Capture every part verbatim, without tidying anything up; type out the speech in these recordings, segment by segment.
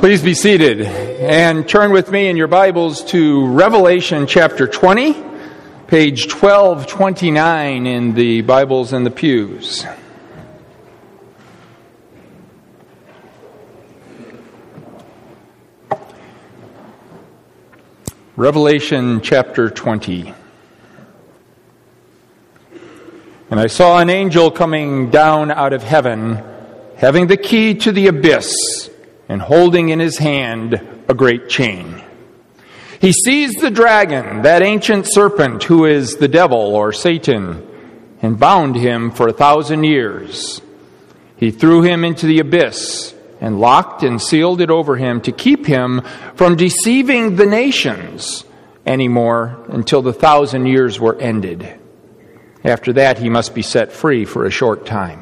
Please be seated and turn with me in your Bibles to Revelation chapter twenty, page twelve twenty-nine in the Bibles in the pews. Revelation chapter twenty. And I saw an angel coming down out of heaven, having the key to the abyss, and holding in his hand a great chain. He seized the dragon, that ancient serpent who is the devil or Satan, and bound him for a thousand years. He threw him into the abyss and locked and sealed it over him to keep him from deceiving the nations anymore until the thousand years were ended. After that, he must be set free for a short time.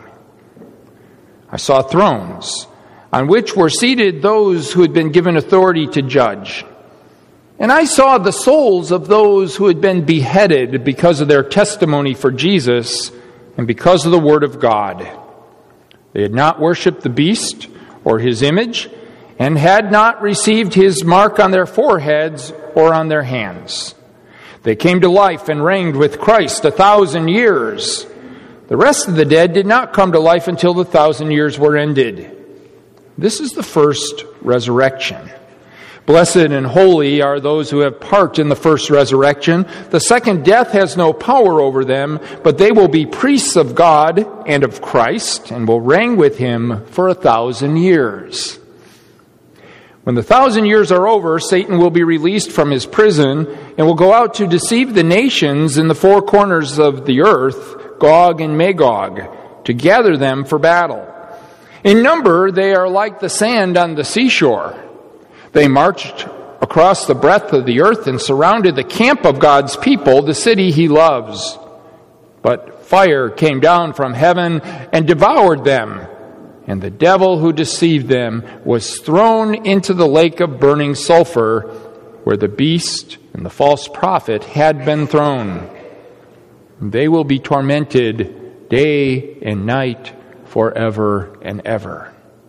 I saw thrones on which were seated those who had been given authority to judge. And I saw the souls of those who had been beheaded because of their testimony for Jesus and because of the word of God. They had not worshipped the beast or his image, and had not received his mark on their foreheads or on their hands. They came to life and reigned with Christ a thousand years. The rest of the dead did not come to life until the thousand years were ended. This is the first resurrection. Blessed and holy are those who have part in the first resurrection. The second death has no power over them, but they will be priests of God and of Christ, and will reign with him for a thousand years. When the thousand years are over, Satan will be released from his prison and will go out to deceive the nations in the four corners of the earth, Gog and Magog, to gather them for battle. In number, they are like the sand on the seashore. They marched across the breadth of the earth and surrounded the camp of God's people, the city he loves. But fire came down from heaven and devoured them, and the devil who deceived them was thrown into the lake of burning sulfur, where the beast and the false prophet had been thrown. They will be tormented day and night forever and ever.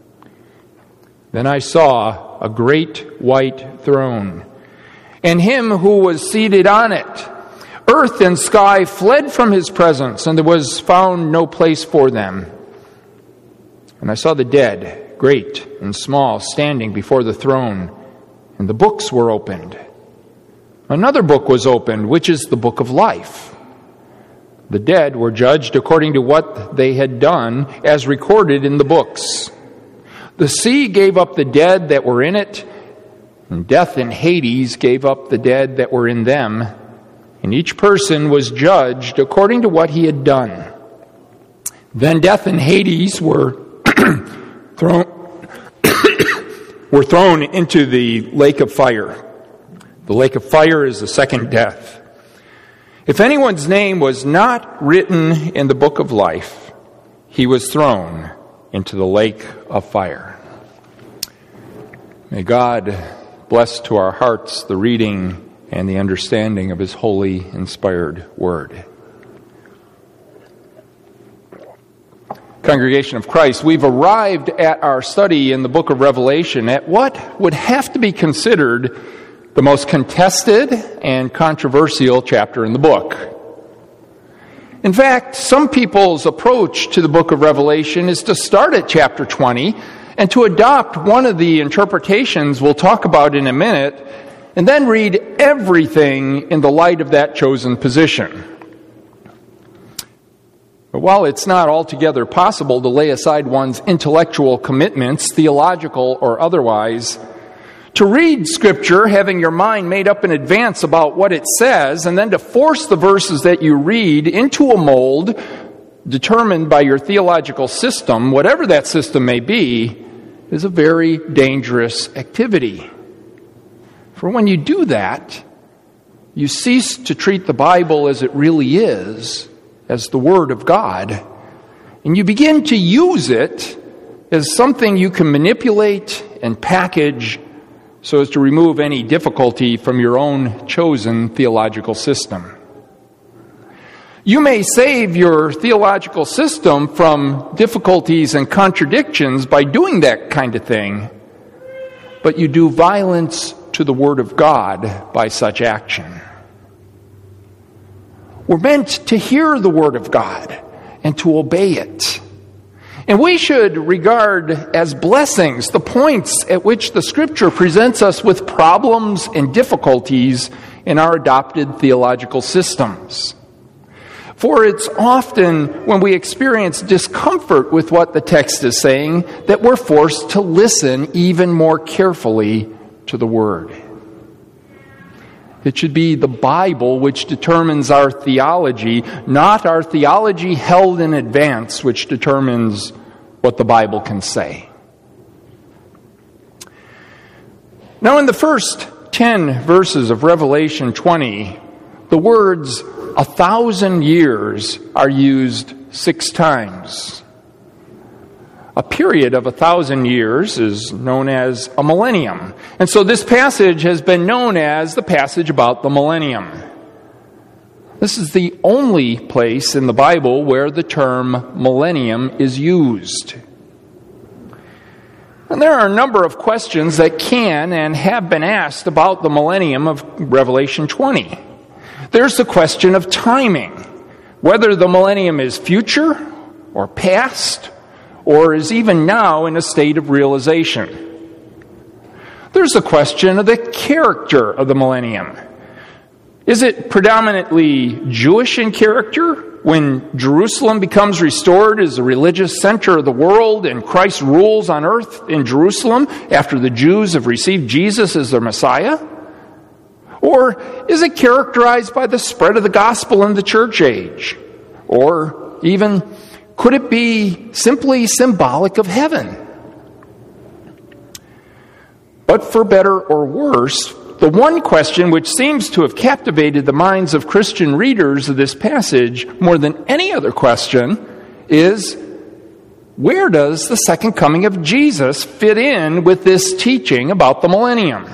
Then I saw a great white throne, and him who was seated on it. Earth and sky fled from his presence, and there was found no place for them. And I saw the dead, great and small, standing before the throne, and the books were opened. Another book was opened, which is the book of life. The dead were judged according to what they had done, as recorded in the books. The sea gave up the dead that were in it, and death and Hades gave up the dead that were in them, and each person was judged according to what he had done. Then death and Hades were thrown were thrown into the lake of fire. The lake of fire is the second death. If anyone's name was not written in the book of life, he was thrown into the lake of fire. May God bless to our hearts the reading and the understanding of his holy, inspired word. Congregation of Christ, we've arrived at our study in the book of Revelation at what would have to be considered the most contested and controversial chapter in the book. In fact, some people's approach to the book of Revelation is to start at chapter twenty and to adopt one of the interpretations we'll talk about in a minute, and then read everything in the light of that chosen position. But while it's not altogether possible to lay aside one's intellectual commitments, theological or otherwise, to read Scripture having your mind made up in advance about what it says, and then to force the verses that you read into a mold determined by your theological system, whatever that system may be, is a very dangerous activity. For when you do that, you cease to treat the Bible as it really is, as the Word of God, and you begin to use it as something you can manipulate and package so as to remove any difficulty from your own chosen theological system. You may save your theological system from difficulties and contradictions by doing that kind of thing, but you do violence to the Word of God by such action. We're meant to hear the Word of God and to obey it. And we should regard as blessings the points at which the Scripture presents us with problems and difficulties in our adopted theological systems. For it's often when we experience discomfort with what the text is saying that we're forced to listen even more carefully to the Word. It should be the Bible which determines our theology, not our theology held in advance, which determines what the Bible can say. Now, in the first ten verses of Revelation twenty, the words "a thousand years" are used six times. A period of a thousand years is known as a millennium. And so this passage has been known as the passage about the millennium. This is the only place in the Bible where the term millennium is used. And there are a number of questions that can and have been asked about the millennium of Revelation twenty. There's the question of timing, whether the millennium is future or past, or is even now in a state of realization. There's the question of the character of the millennium. Is it predominantly Jewish in character, when Jerusalem becomes restored as the religious center of the world and Christ rules on earth in Jerusalem after the Jews have received Jesus as their Messiah? Or is it characterized by the spread of the gospel in the church age? Or even, could it be simply symbolic of heaven? But for better or worse, the one question which seems to have captivated the minds of Christian readers of this passage more than any other question is, where does the second coming of Jesus fit in with this teaching about the millennium?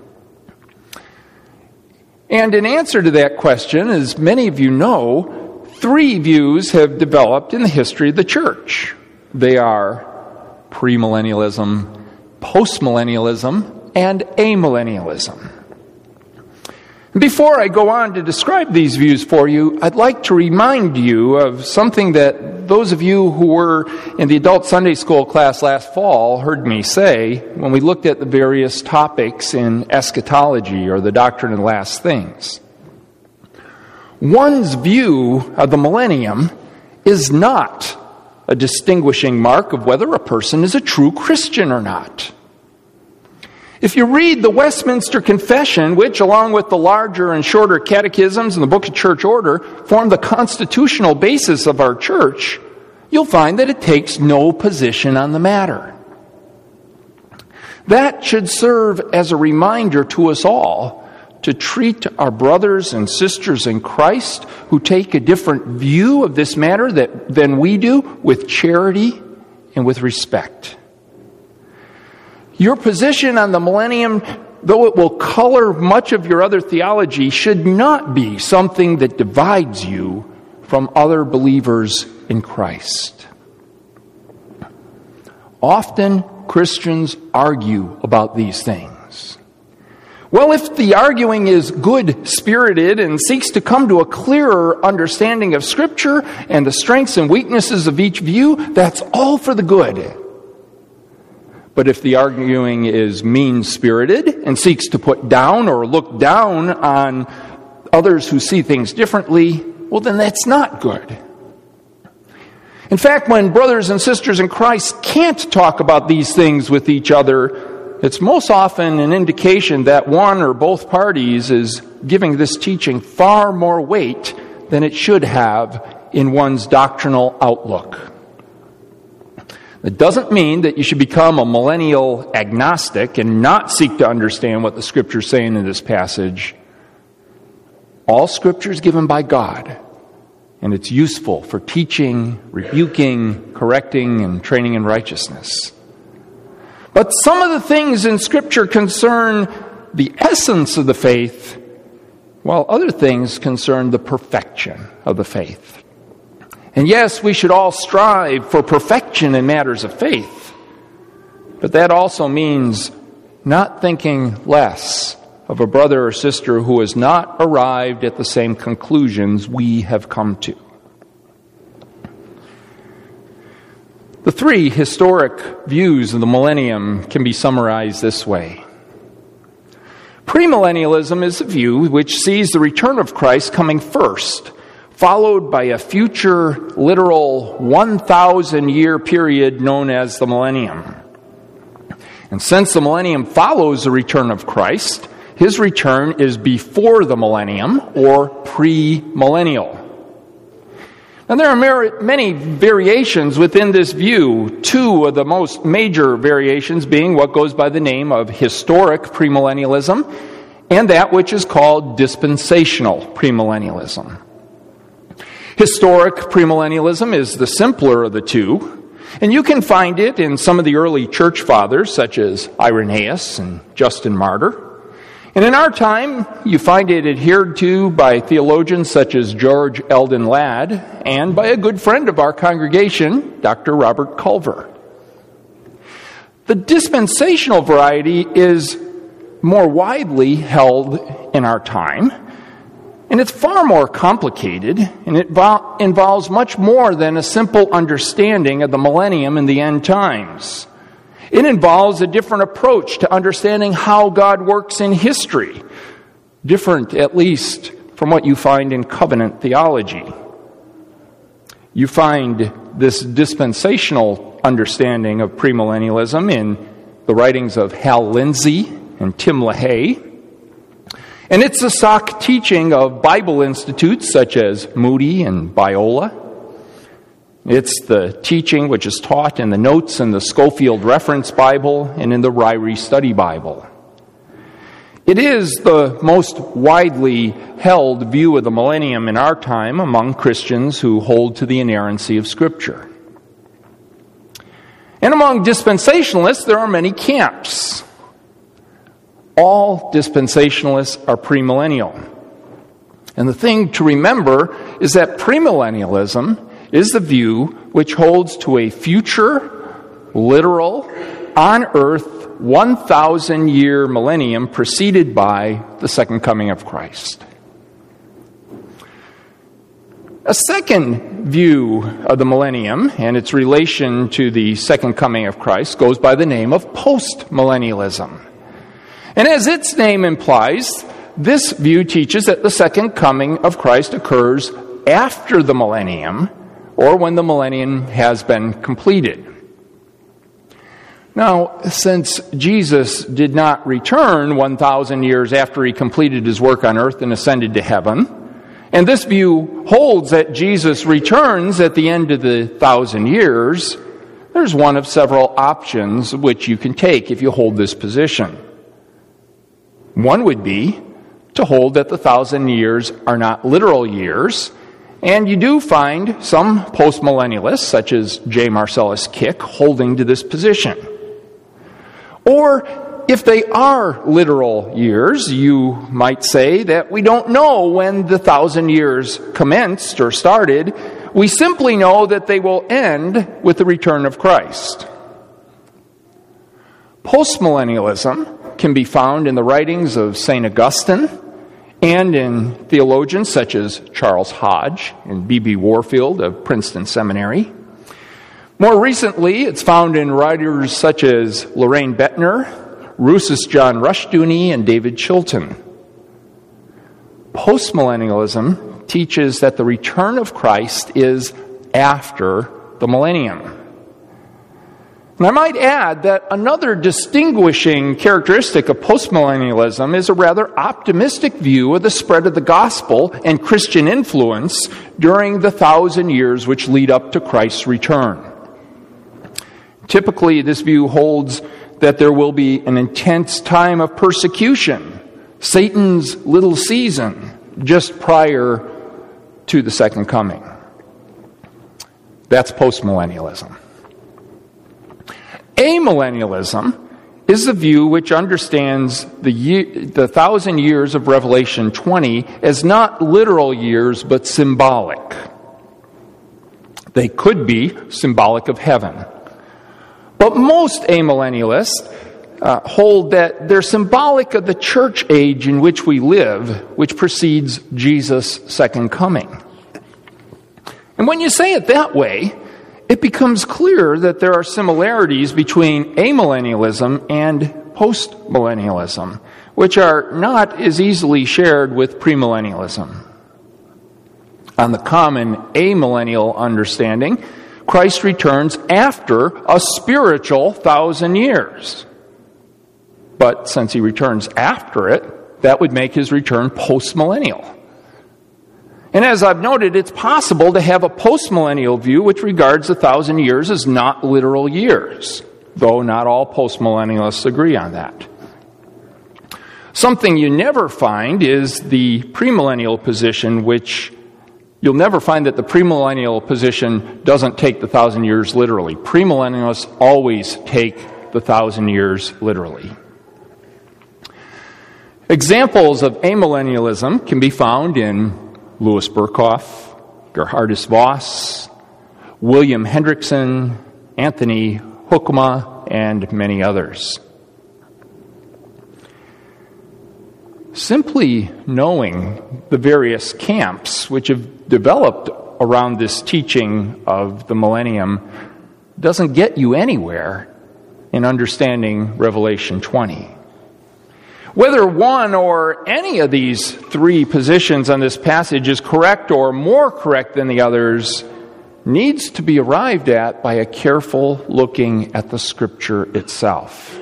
And in answer to that question, as many of you know, three views have developed in the history of the church. They are premillennialism, postmillennialism, and amillennialism. Before I go on to describe these views for you, I'd like to remind you of something that those of you who were in the adult Sunday school class last fall heard me say when we looked at the various topics in eschatology, or the doctrine of the last things. One's view of the millennium is not a distinguishing mark of whether a person is a true Christian or not. If you read the Westminster Confession, which, along with the larger and shorter catechisms and the Book of Church Order, form the constitutional basis of our church, you'll find that it takes no position on the matter. That should serve as a reminder to us all to treat our brothers and sisters in Christ who take a different view of this matter that, than we do with charity and with respect. Your position on the millennium, though it will color much of your other theology, should not be something that divides you from other believers in Christ. Often Christians argue about these things. Well, if the arguing is good-spirited and seeks to come to a clearer understanding of Scripture and the strengths and weaknesses of each view, that's all for the good. But if the arguing is mean-spirited and seeks to put down or look down on others who see things differently, well, then that's not good. In fact, when brothers and sisters in Christ can't talk about these things with each other, it's most often an indication that one or both parties is giving this teaching far more weight than it should have in one's doctrinal outlook. It doesn't mean that you should become a millennial agnostic and not seek to understand what the Scripture is saying in this passage. All Scripture is given by God, and it's useful for teaching, rebuking, correcting, and training in righteousness. But some of the things in Scripture concern the essence of the faith, while other things concern the perfection of the faith. And yes, we should all strive for perfection in matters of faith, but that also means not thinking less of a brother or sister who has not arrived at the same conclusions we have come to. The three historic views of the millennium can be summarized this way. Premillennialism is a view which sees the return of Christ coming first, followed by a future literal one thousand year period known as the millennium. And since the millennium follows the return of Christ, his return is before the millennium, or pre-millennial. Now, there are many variations within this view, two of the most major variations being what goes by the name of historic premillennialism and that which is called dispensational premillennialism. Historic premillennialism is the simpler of the two, and you can find it in some of the early church fathers, such as Irenaeus and Justin Martyr. And in our time, you find it adhered to by theologians such as George Eldon Ladd and by a good friend of our congregation, Doctor Robert Culver. The dispensational variety is more widely held in our time, and it's far more complicated, and it vo- involves much more than a simple understanding of the millennium and the end times. It involves a different approach to understanding how God works in history, different at least from what you find in covenant theology. You find this dispensational understanding of premillennialism in the writings of Hal Lindsey and Tim LaHaye, and it's the sock teaching of Bible institutes such as Moody and Biola. It's the teaching which is taught in the notes in the Schofield Reference Bible and in the Ryrie Study Bible. It is the most widely held view of the millennium in our time among Christians who hold to the inerrancy of Scripture. And among dispensationalists, there are many camps. All dispensationalists are premillennial. And the thing to remember is that premillennialism is the view which holds to a future, literal, on-earth, one thousand year millennium preceded by the second coming of Christ. A second view of the millennium and its relation to the second coming of Christ goes by the name of postmillennialism. And as its name implies, this view teaches that the second coming of Christ occurs after the millennium, or when the millennium has been completed. Now, since Jesus did not return one thousand years after he completed his work on earth and ascended to heaven, and this view holds that Jesus returns at the end of the thousand years, there's one of several options which you can take if you hold this position. One would be to hold that the thousand years are not literal years, and you do find some postmillennialists, such as J. Marcellus Kick, holding to this position. Or, if they are literal years, you might say that we don't know when the thousand years commenced or started. We simply know that they will end with the return of Christ. Postmillennialism can be found in the writings of Saint Augustine and in theologians such as Charles Hodge and B B Warfield of Princeton Seminary. More recently, it's found in writers such as Lorraine Bettner, Rousas John Rushdoony, and David Chilton. Postmillennialism teaches that the return of Christ is after the millennium. And I might add that another distinguishing characteristic of postmillennialism is a rather optimistic view of the spread of the gospel and Christian influence during the thousand years which lead up to Christ's return. Typically, this view holds that there will be an intense time of persecution, Satan's little season, just prior to the second coming. That's postmillennialism. Amillennialism is the view which understands the, year, the thousand years of Revelation twenty as not literal years, but symbolic. They could be symbolic of heaven. But most amillennialists uh, hold that they're symbolic of the church age in which we live, which precedes Jesus' second coming. And when you say it that way, it becomes clear that there are similarities between amillennialism and postmillennialism, which are not as easily shared with premillennialism. On the common amillennial understanding, Christ returns after a spiritual thousand years. But since he returns after it, that would make his return postmillennial. And as I've noted, it's possible to have a postmillennial view which regards a thousand years as not literal years, though not all postmillennialists agree on that. Something you never find is the premillennial position, which you'll never find that the premillennial position doesn't take the thousand years literally. Premillennialists always take the thousand years literally. Examples of amillennialism can be found in Louis Berkhoff, Gerhardus Voss, William Hendrickson, Anthony Hoekema, and many others. Simply knowing the various camps which have developed around this teaching of the millennium doesn't get you anywhere in understanding Revelation twenty. Whether one or any of these three positions on this passage is correct or more correct than the others needs to be arrived at by a careful looking at the Scripture itself.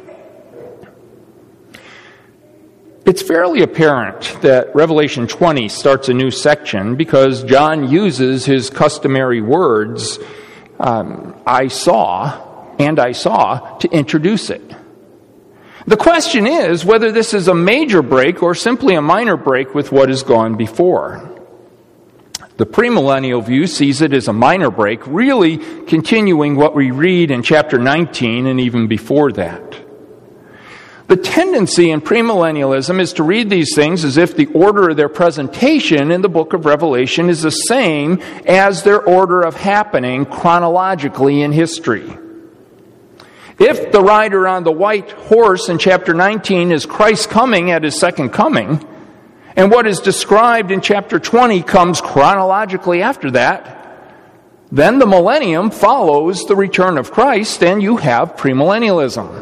It's fairly apparent that Revelation twenty starts a new section because John uses his customary words, um, I saw, and I saw, to introduce it. The question is whether this is a major break or simply a minor break with what has gone before. The premillennial view sees it as a minor break, really continuing what we read in chapter nineteen and even before that. The tendency in premillennialism is to read these things as if the order of their presentation in the book of Revelation is the same as their order of happening chronologically in history. If the rider on the white horse in chapter nineteen is Christ coming at his second coming, and what is described in chapter twenty comes chronologically after that, then the millennium follows the return of Christ and you have premillennialism.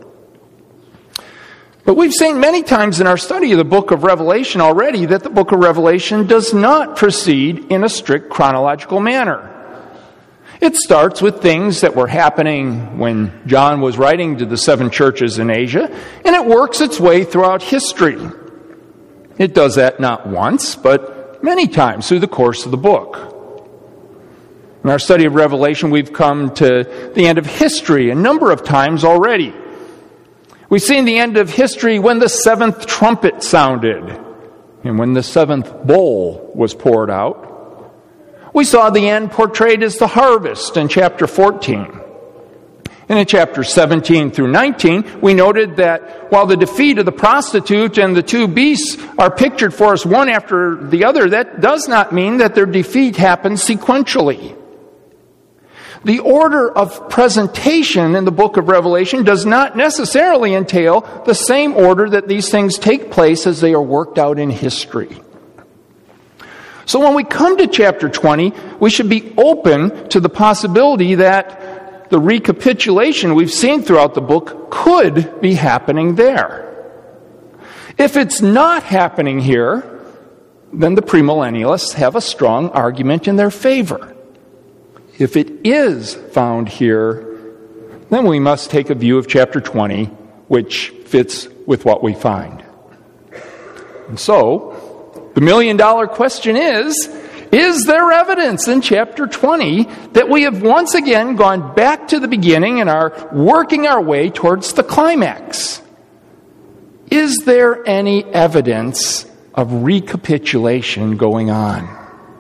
But we've seen many times in our study of the book of Revelation already that the book of Revelation does not proceed in a strict chronological manner. It starts with things that were happening when John was writing to the seven churches in Asia, and it works its way throughout history. It does that not once, but many times through the course of the book. In our study of Revelation, we've come to the end of history a number of times already. We've seen the end of history when the seventh trumpet sounded and when the seventh bowl was poured out. We saw the end portrayed as the harvest in chapter fourteen. And in chapters seventeen through nineteen, we noted that while the defeat of the prostitute and the two beasts are pictured for us one after the other, that does not mean that their defeat happens sequentially. The order of presentation in the book of Revelation does not necessarily entail the same order that these things take place as they are worked out in history. So when we come to chapter twenty, we should be open to the possibility that the recapitulation we've seen throughout the book could be happening there. If it's not happening here, then the premillennialists have a strong argument in their favor. If it is found here, then we must take a view of chapter twenty, which fits with what we find. And so, the million-dollar question is, is there evidence in chapter twenty that we have once again gone back to the beginning and are working our way towards the climax? Is there any evidence of recapitulation going on?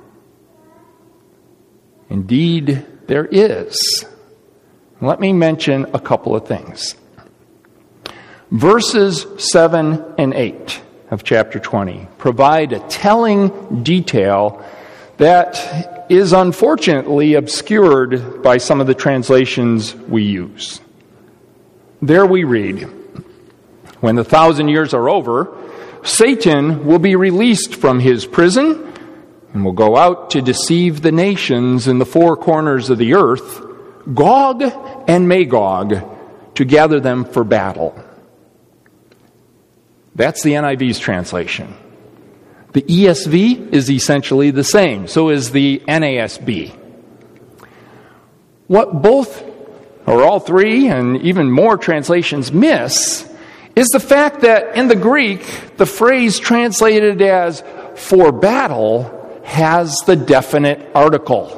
Indeed, there is. Let me mention a couple of things. Verses seven and eight of chapter twenty provide a telling detail that is unfortunately obscured by some of the translations we use. there we read, when the thousand years are over, Satan will be released from his prison and will go out to deceive the nations in the four corners of the earth, Gog and Magog, to gather them for battle. That's the N I V's translation. The E S V is essentially the same. So is the N A S B. What both, or all three, and even more translations miss is the fact that in the Greek, the phrase translated as for battle has the definite article.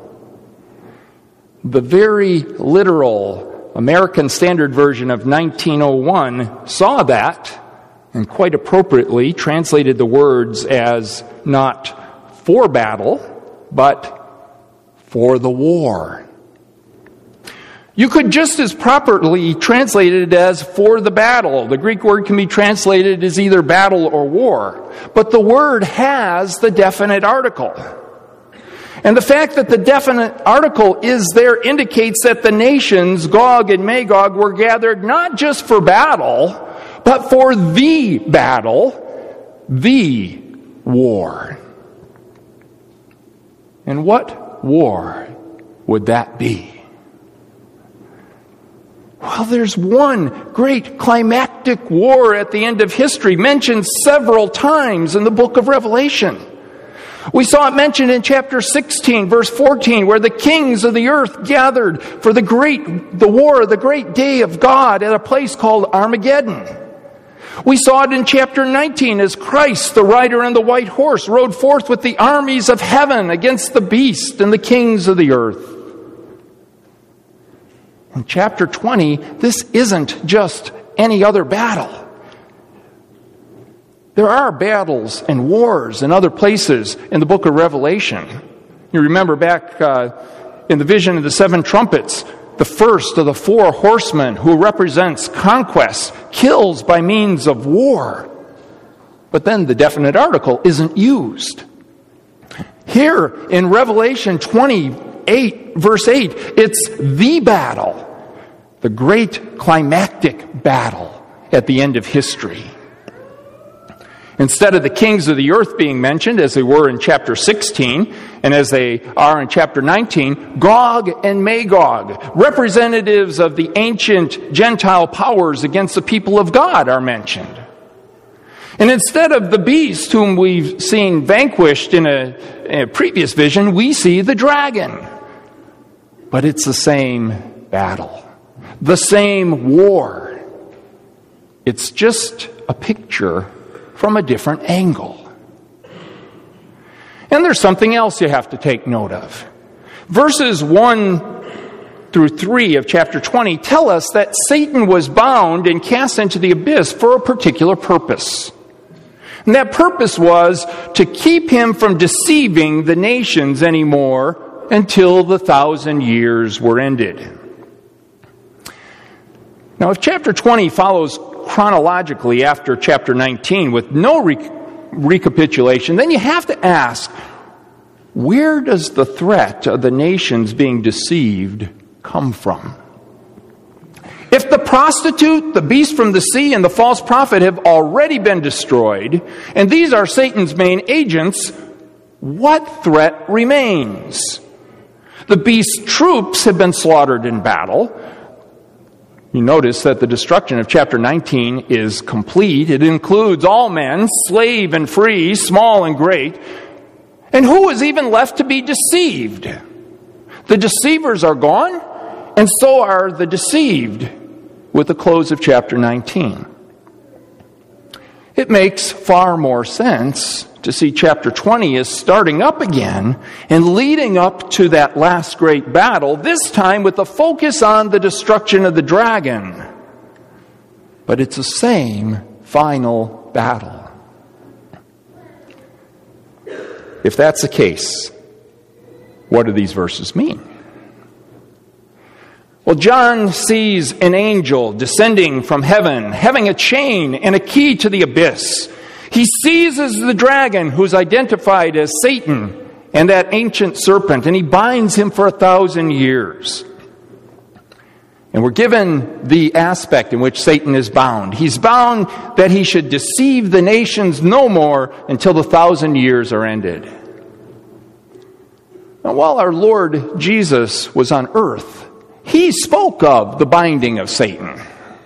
The very literal American Standard Version of nineteen oh one saw that and quite appropriately translated the words as not for battle, but for the war. You could just as properly translate it as for the battle. The Greek word can be translated as either battle or war, but the word has the definite article. And the fact that the definite article is there indicates that the nations, Gog and Magog, were gathered not just for battle, but for the battle, the war. And what war would that be? Well, there's one great climactic war at the end of history, mentioned several times in the book of Revelation. We saw it mentioned in chapter sixteen, verse fourteen, where the kings of the earth gathered for the great, the war, the great day of God at a place called Armageddon. We saw it in chapter nineteen as Christ, the rider on the white horse, rode forth with the armies of heaven against the beast and the kings of the earth. In chapter twenty, this isn't just any other battle. There are battles and wars in other places in the book of Revelation. You remember back uh, in the vision of the seven trumpets, the first of the four horsemen who represents conquest kills by means of war. But then the definite article isn't used. Here in Revelation twenty-eight, verse eight, it's the battle, the great climactic battle at the end of history. Instead of the kings of the earth being mentioned, as they were in chapter sixteen, and as they are in chapter nineteen, Gog and Magog, representatives of the ancient Gentile powers against the people of God, are mentioned. And instead of the beast whom we've seen vanquished in a, in a previous vision, we see the dragon. But it's the same battle, the same war. It's just a picture from a different angle. And there's something else you have to take note of. Verses one through three of chapter twenty tell us that Satan was bound and cast into the abyss for a particular purpose. And that purpose was to keep him from deceiving the nations anymore until the thousand years were ended. Now, if chapter twenty follows chronologically after chapter nineteen with no re- recapitulation, then you have to ask, where does the threat of the nations being deceived come from? If the prostitute, the beast from the sea, and the false prophet have already been destroyed, and these are Satan's main agents, what threat remains? The beast's troops have been slaughtered in battle. You notice that the destruction of chapter nineteen is complete. It includes all men, slave and free, small and great. And who is even left to be deceived? The deceivers are gone, and so are the deceived with the close of chapter nineteen. It makes far more sense to see chapter twenty as starting up again and leading up to that last great battle, this time with a focus on the destruction of the dragon. But it's the same final battle. If that's the case, what do these verses mean? Well, John sees an angel descending from heaven, having a chain and a key to the abyss. He seizes the dragon, who's identified as Satan, and that ancient serpent, and he binds him for a thousand years. And we're given the aspect in which Satan is bound. He's bound that he should deceive the nations no more until the thousand years are ended. Now, while our Lord Jesus was on earth, he spoke of the binding of Satan.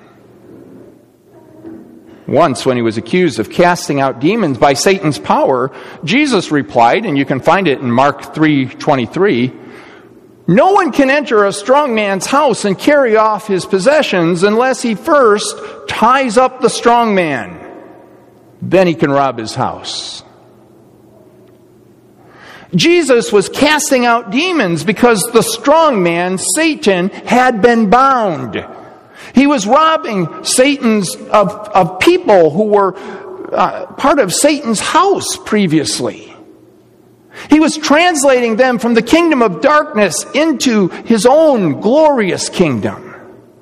Once, when he was accused of casting out demons by Satan's power, Jesus replied, and you can find it in Mark three twenty-three, "No one can enter a strong man's house and carry off his possessions unless he first ties up the strong man. Then he can rob his house." Jesus was casting out demons because the strong man, Satan, had been bound. He was robbing Satan's of, of people who were uh, part of Satan's house previously. He was translating them from the kingdom of darkness into his own glorious kingdom.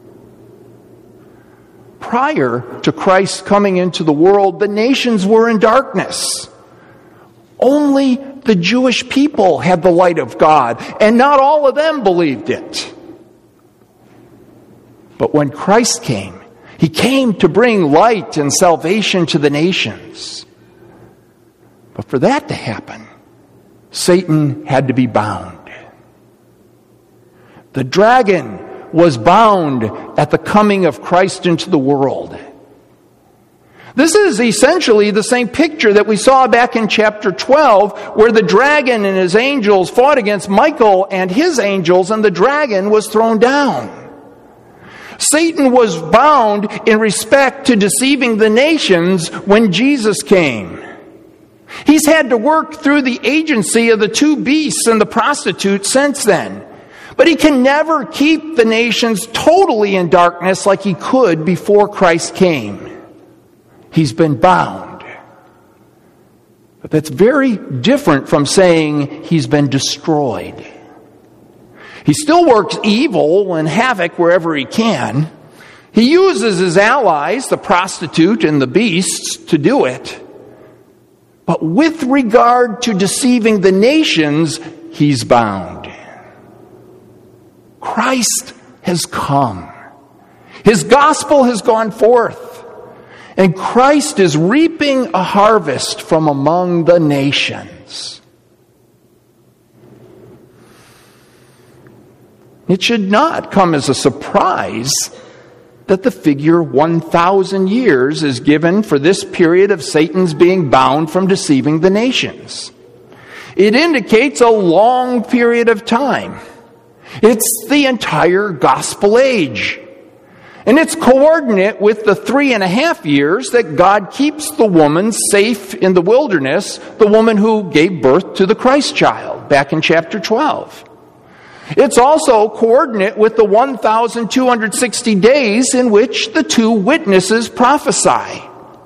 Prior to Christ coming into the world, the nations were in darkness. Only the Jewish people had the light of God, and not all of them believed it. But when Christ came, he came to bring light and salvation to the nations. But for that to happen, Satan had to be bound. The dragon was bound at the coming of Christ into the world. This is essentially the same picture that we saw back in chapter twelve, where the dragon and his angels fought against Michael and his angels, and the dragon was thrown down. Satan was bound in respect to deceiving the nations when Jesus came. He's had to work through the agency of the two beasts and the prostitute since then. But he can never keep the nations totally in darkness like he could before Christ came. He's been bound. But that's very different from saying he's been destroyed. He still works evil and havoc wherever he can. He uses his allies, the prostitute and the beasts, to do it. But with regard to deceiving the nations, he's bound. Christ has come. His gospel has gone forth. And Christ is reaping a harvest from among the nations. It should not come as a surprise that the figure one thousand years is given for this period of Satan's being bound from deceiving the nations. It indicates a long period of time. It's the entire gospel age. And it's coordinate with the three and a half years that God keeps the woman safe in the wilderness, the woman who gave birth to the Christ child back in chapter twelve. It's also coordinate with the one thousand two hundred sixty days in which the two witnesses prophesy.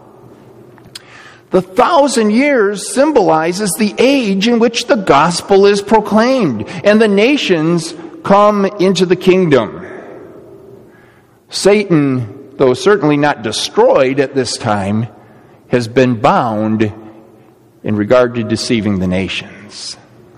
The thousand years symbolizes the age in which the gospel is proclaimed and the nations come into the kingdom. Satan, though certainly not destroyed at this time, has been bound in regard to deceiving the nations.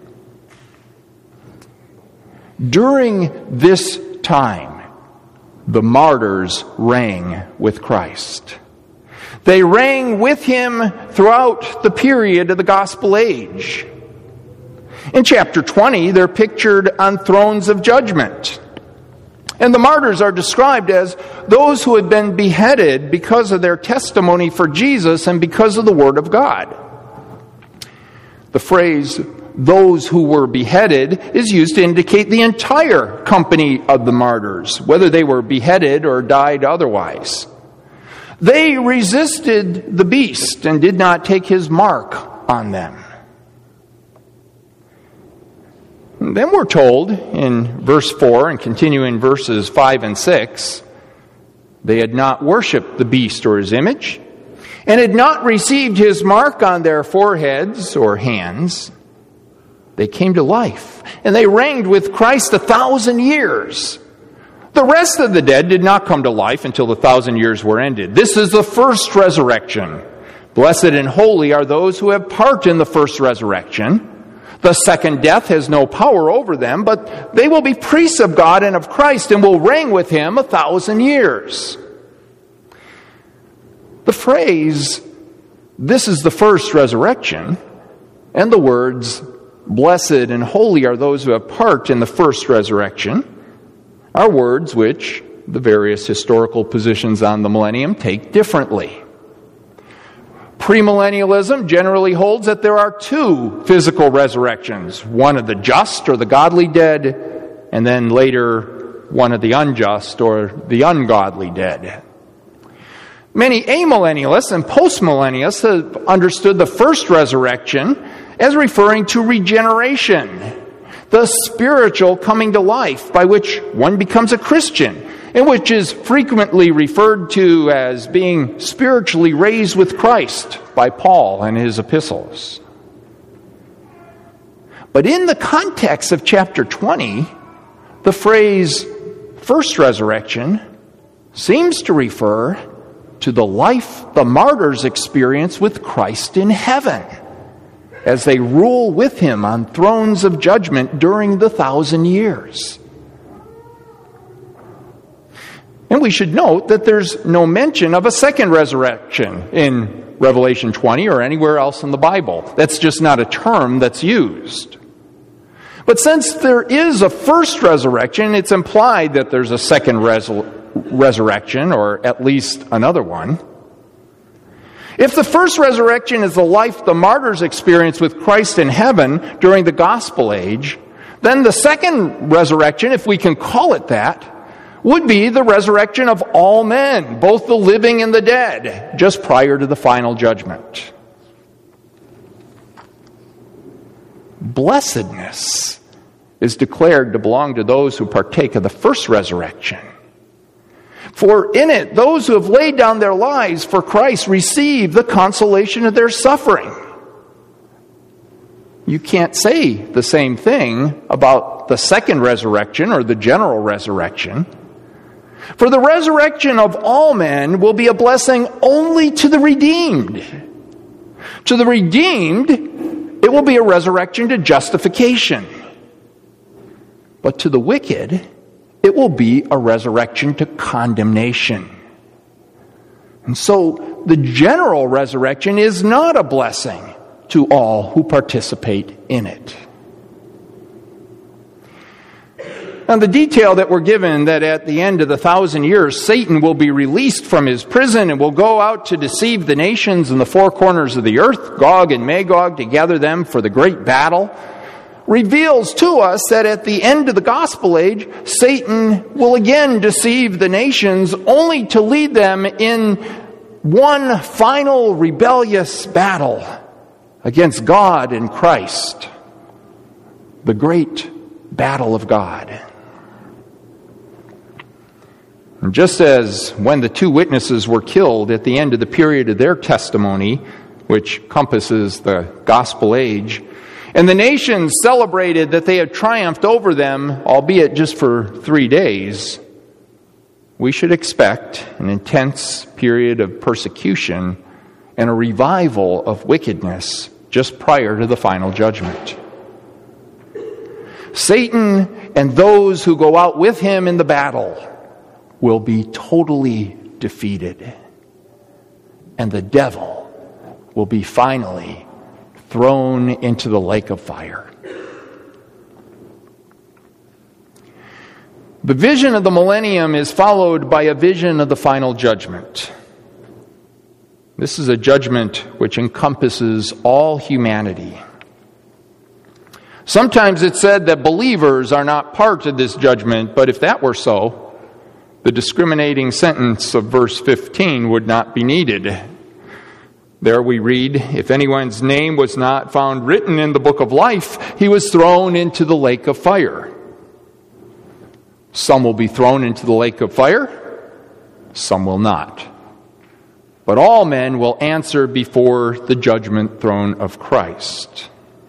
During this time, the martyrs rang with Christ. They rang with him throughout the period of the gospel age. In chapter twenty, they're pictured on thrones of judgment. And the martyrs are described as those who had been beheaded because of their testimony for Jesus and because of the Word of God. The phrase, those who were beheaded, is used to indicate the entire company of the martyrs, whether they were beheaded or died otherwise. They resisted the beast and did not take his mark on them. And then we're told in verse four and continuing verses five and six, they had not worshipped the beast or his image, and had not received his mark on their foreheads or hands. They came to life, and they reigned with Christ a thousand years. The rest of the dead did not come to life until the thousand years were ended. This is the first resurrection. Blessed and holy are those who have part in the first resurrection. The second death has no power over them, but they will be priests of God and of Christ and will reign with him a thousand years. The phrase, "This is the first resurrection," and the words, "Blessed and holy are those who have part in the first resurrection," are words which the various historical positions on the millennium take differently. Premillennialism generally holds that there are two physical resurrections, one of the just or the godly dead, and then later one of the unjust or the ungodly dead. Many amillennialists and postmillennialists have understood the first resurrection as referring to regeneration, the spiritual coming to life by which one becomes a Christian, and which is frequently referred to as being spiritually raised with Christ by Paul in his epistles. But in the context of chapter twenty, the phrase first resurrection seems to refer to the life the martyrs experience with Christ in heaven, as they rule with him on thrones of judgment during the thousand years. And we should note that there's no mention of a second resurrection in Revelation twenty or anywhere else in the Bible. That's just not a term that's used. But since there is a first resurrection, it's implied that there's a second res- resurrection, or at least another one. If the first resurrection is the life the martyrs experience with Christ in heaven during the gospel age, then the second resurrection, if we can call it that, would be the resurrection of all men, both the living and the dead, just prior to the final judgment. Blessedness is declared to belong to those who partake of the first resurrection. For in it, those who have laid down their lives for Christ receive the consolation of their suffering. You can't say the same thing about the second resurrection or the general resurrection. For the resurrection of all men will be a blessing only to the redeemed. To the redeemed, it will be a resurrection to justification. But to the wicked, it will be a resurrection to condemnation. And so, the general resurrection is not a blessing to all who participate in it. And the detail that we're given that at the end of the thousand years, Satan will be released from his prison and will go out to deceive the nations in the four corners of the earth, Gog and Magog, to gather them for the great battle, reveals to us that at the end of the gospel age, Satan will again deceive the nations only to lead them in one final rebellious battle against God and Christ, the great battle of God. And just as when the two witnesses were killed at the end of the period of their testimony, which compasses the gospel age, and the nations celebrated that they had triumphed over them, albeit just for three days, we should expect an intense period of persecution and a revival of wickedness just prior to the final judgment. Satan and those who go out with him in the battle will be totally defeated. And the devil will be finally thrown into the lake of fire. The vision of the millennium is followed by a vision of the final judgment. This is a judgment which encompasses all humanity. Sometimes it's said that believers are not part of this judgment, but if that were so, the discriminating sentence of verse fifteen would not be needed. There we read, "If anyone's name was not found written in the book of life, he was thrown into the lake of fire." Some will be thrown into the lake of fire, some will not. But all men will answer before the judgment throne of Christ.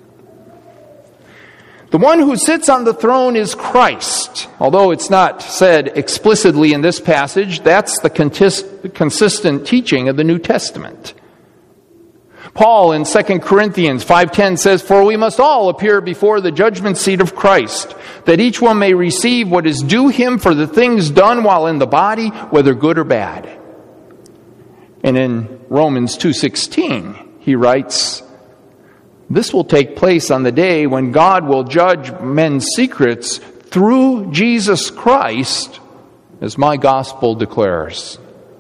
The one who sits on the throne is Christ. Although it's not said explicitly in this passage, that's the consistent teaching of the New Testament. Paul in Second Corinthians five ten says, "For we must all appear before the judgment seat of Christ, that each one may receive what is due him for the things done while in the body, whether good or bad." And in Romans two sixteen, he writes, "This will take place on the day when God will judge men's secrets through Jesus Christ, as my gospel declares."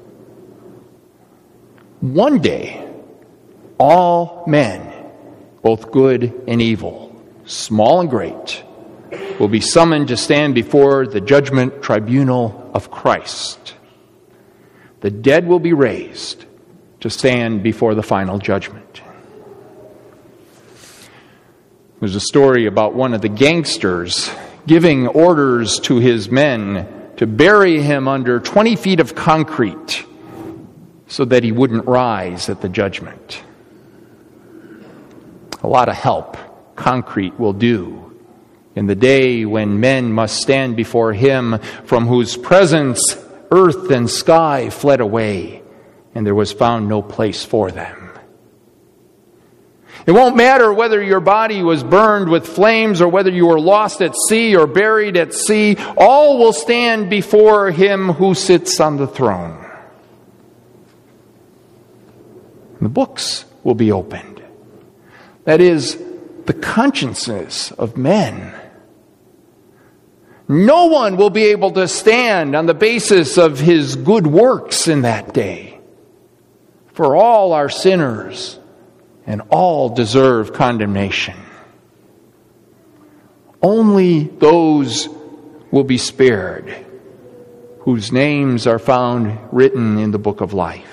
One day, all men, both good and evil, small and great, will be summoned to stand before the judgment tribunal of Christ. The dead will be raised to stand before the final judgment. There's a story about one of the gangsters giving orders to his men to bury him under twenty feet of concrete so that he wouldn't rise at the judgment. A lot of help concrete will do in the day when men must stand before him from whose presence earth and sky fled away, and there was found no place for them. It won't matter whether your body was burned with flames or whether you were lost at sea or buried at sea. All will stand before him who sits on the throne. The books will be opened. That is, the consciences of men. No one will be able to stand on the basis of his good works in that day. For all are sinners, and all deserve condemnation. Only those will be spared whose names are found written in the book of life.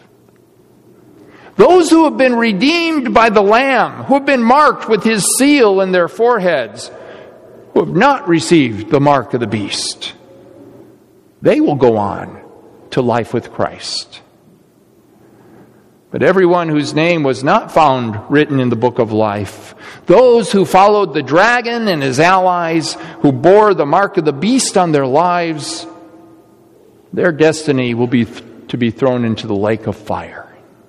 Those who have been redeemed by the Lamb, who have been marked with his seal in their foreheads, who have not received the mark of the beast, they will go on to life with Christ. But everyone whose name was not found written in the book of life, those who followed the dragon and his allies, who bore the mark of the beast on their lives, their destiny will be th- to be thrown into the lake of fire.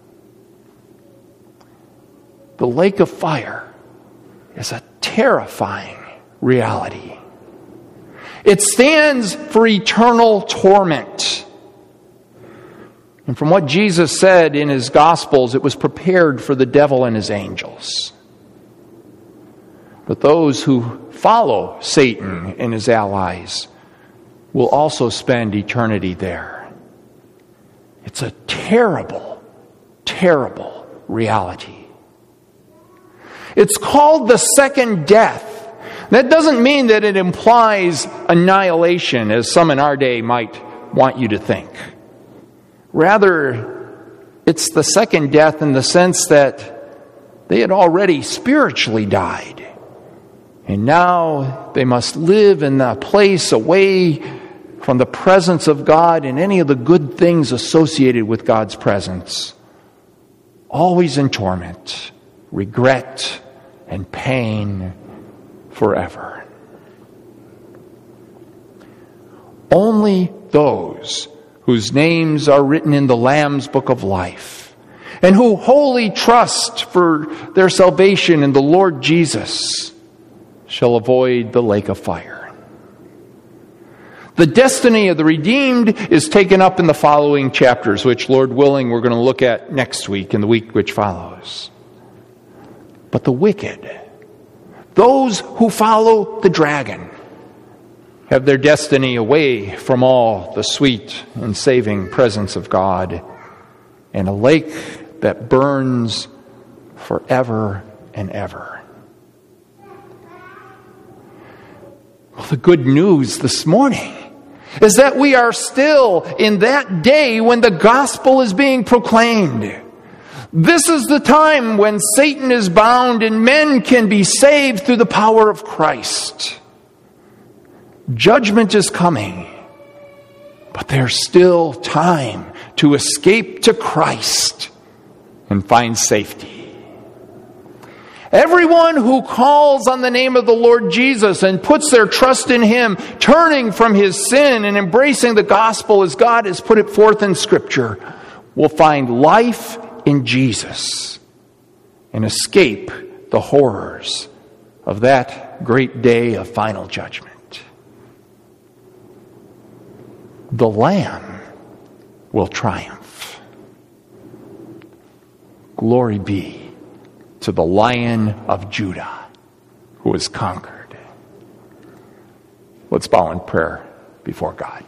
The lake of fire is a terrifying reality. It stands for eternal torment. And from what Jesus said in his Gospels, it was prepared for the devil and his angels. But those who follow Satan and his allies will also spend eternity there. It's a terrible, terrible reality. It's called the second death. That doesn't mean that it implies annihilation, as some in our day might want you to think. Rather, it's the second death in the sense that they had already spiritually died. And now they must live in a place away from the presence of God and any of the good things associated with God's presence. Always in torment, regret, and pain forever. Only those whose names are written in the Lamb's book of life and who wholly trust for their salvation in the Lord Jesus shall avoid the lake of fire. The destiny of the redeemed is taken up in the following chapters, which, Lord willing, we're going to look at next week and the week which follows. But the wicked, those who follow the dragon, have their destiny away from all the sweet and saving presence of God in a lake that burns forever and ever. Well, the good news this morning is that we are still in that day when the gospel is being proclaimed. This is the time when Satan is bound and men can be saved through the power of Christ. Judgment is coming, but there's still time to escape to Christ and find safety. Everyone who calls on the name of the Lord Jesus and puts their trust in him, turning from his sin and embracing the gospel as God has put it forth in Scripture, will find life in Jesus and escape the horrors of that great day of final judgment. The Lamb will triumph. Glory be to the Lion of Judah who is conquered. Let's bow in prayer before God.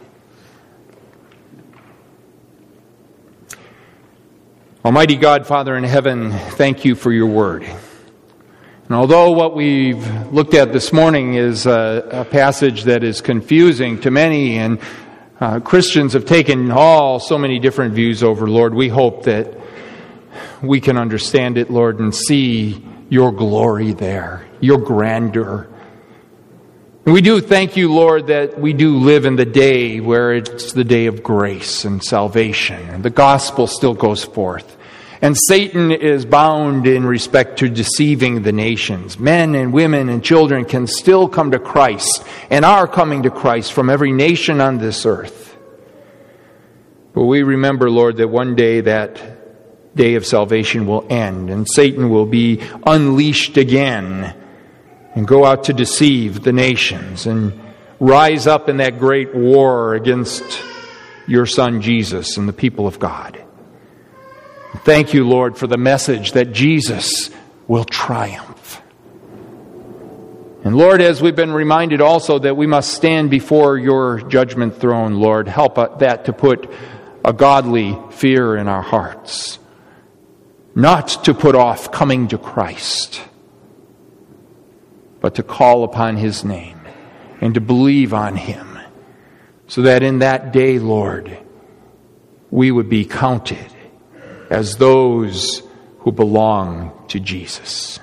Almighty God, Father in heaven, thank you for your word. And although what we've looked at this morning is a, a passage that is confusing to many, and uh, Christians have taken all so many different views over, Lord, we hope that we can understand it, Lord, and see your glory there, your grandeur. And we do thank you, Lord, that we do live in the day where it's the day of grace and salvation, and the gospel still goes forth. And Satan is bound in respect to deceiving the nations. Men and women and children can still come to Christ and are coming to Christ from every nation on this earth. But we remember, Lord, that one day that day of salvation will end and Satan will be unleashed again and go out to deceive the nations and rise up in that great war against your Son Jesus and the people of God. Thank you, Lord, for the message that Jesus will triumph. And Lord, as we've been reminded also that we must stand before your judgment throne, Lord, help that to put a godly fear in our hearts, not to put off coming to Christ, but to call upon his name and to believe on him, so that in that day, Lord, we would be counted as those who belong to Jesus.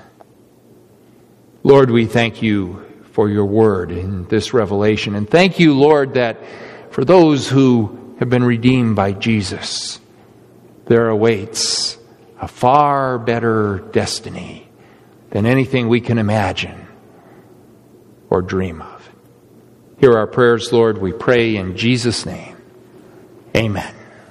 Lord, we thank you for your word in this revelation. And thank you, Lord, that for those who have been redeemed by Jesus, there awaits a far better destiny than anything we can imagine or dream of. Hear our prayers, Lord, we pray in Jesus' name. Amen.